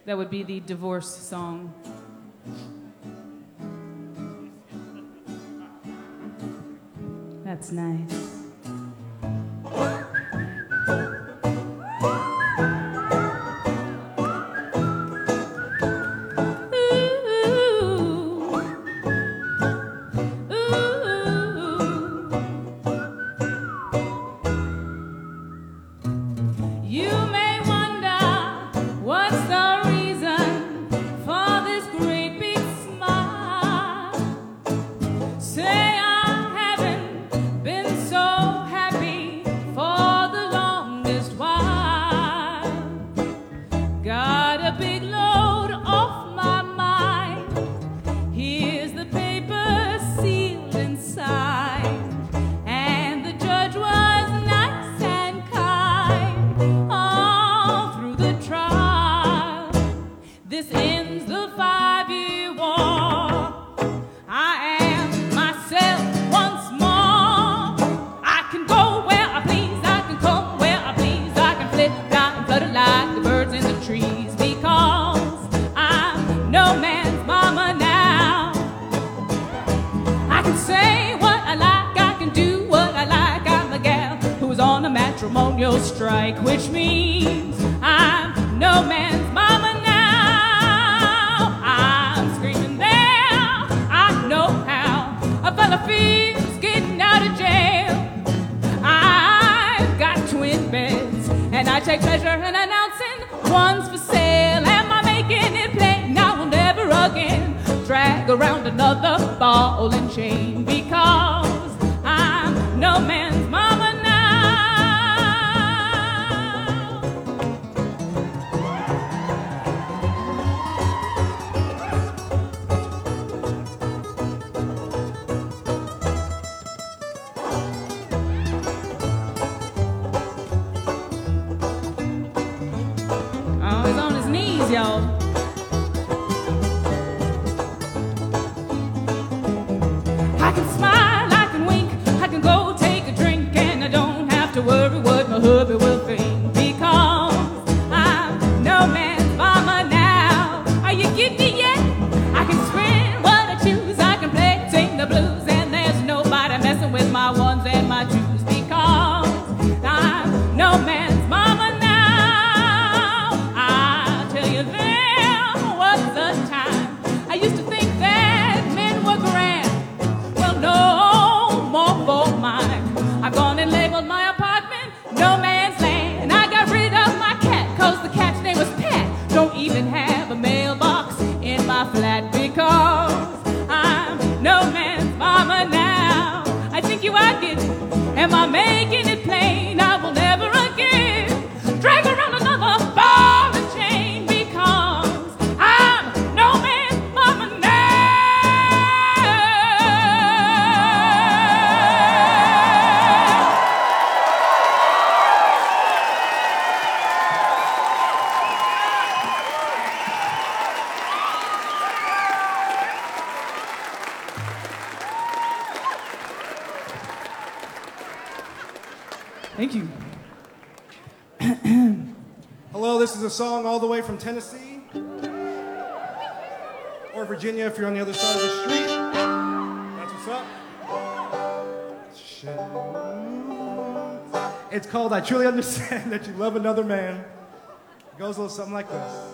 That would be the divorce song. That's nice. Strike, which means I'm no man's mama now. I'm screaming there, I know how a fella feels getting out of jail. I've got twin beds, and I take pleasure in announcing one's for sale. Am I making it plain? I will never again drag around another ball and chain, because I'm no man's mama now. Y'all. I can smile, I can wink, I can go take a drink, and I don't have to worry what my hubby will think, because I'm no man's mama now. Are you getting it yet? I can scream what I choose, I can play, sing the blues, and there's nobody messing with my ones and my twos, because I'm no man's mama now. There was a time I used to think that men were grand. Well, no more for mine. I've gone and labeled my apartment no man's land. I got rid of my cat, cause the cat's name was Pat. Don't even have a mailbox in my flat, because I'm no man's mama now. I think you are getting it. Am I making it plain? I will never again drag around another ball and chain, because I'm no man's mama now. Thank you. Hello, this is a song all the way from Tennessee, or Virginia if you're on the other side of the street. That's what's up. It's called I Truly Understand That You Love Another Man. It goes a little something like this.